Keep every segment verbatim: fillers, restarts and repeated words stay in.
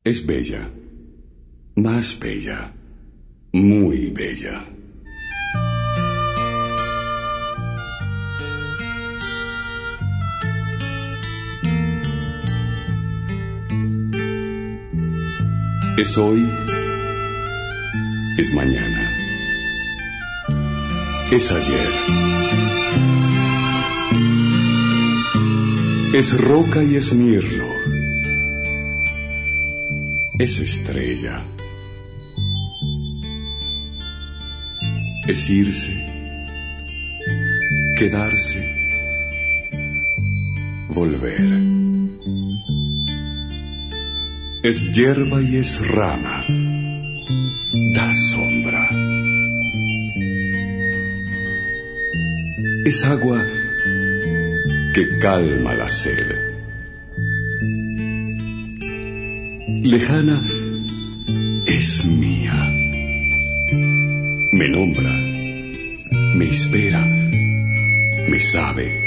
Es bella, más bella, muy bella. Es hoy, es mañana, es ayer, es roca y es mirlo, es estrella, es irse, quedarse, volver. Es hierba y es rama, da sombra. Es agua que calma la sed. Lejana es mía. Me nombra, me espera, me sabe.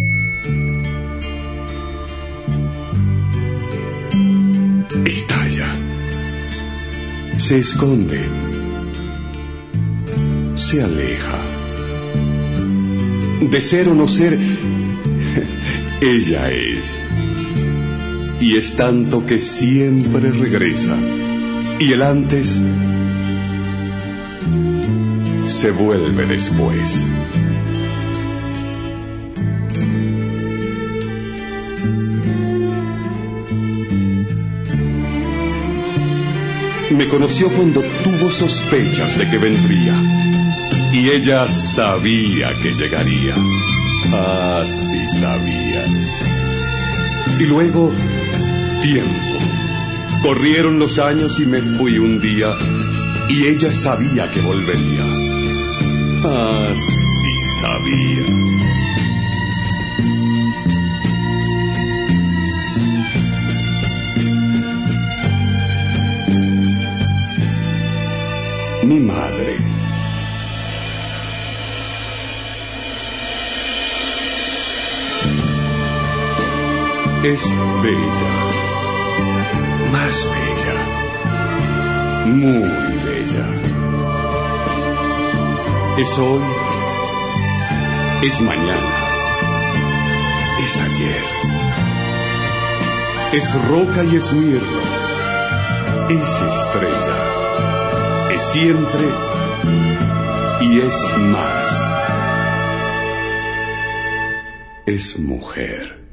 Estalla, se esconde, se aleja. De ser o no ser, ella es. Y es tanto que siempre regresa. Y el antes se vuelve después. Me conoció cuando tuvo sospechas de que vendría, y ella sabía que llegaría. Ah, sí sabía. Y luego, tiempo. Corrieron los años y me fui un día, y ella sabía que volvería. Ah, sí sabía. Mi madre. Es bella, más bella, muy bella. Es hoy, es mañana, es ayer. Es roca y es mirlo, es estrella. Es siempre y es más. Es mujer.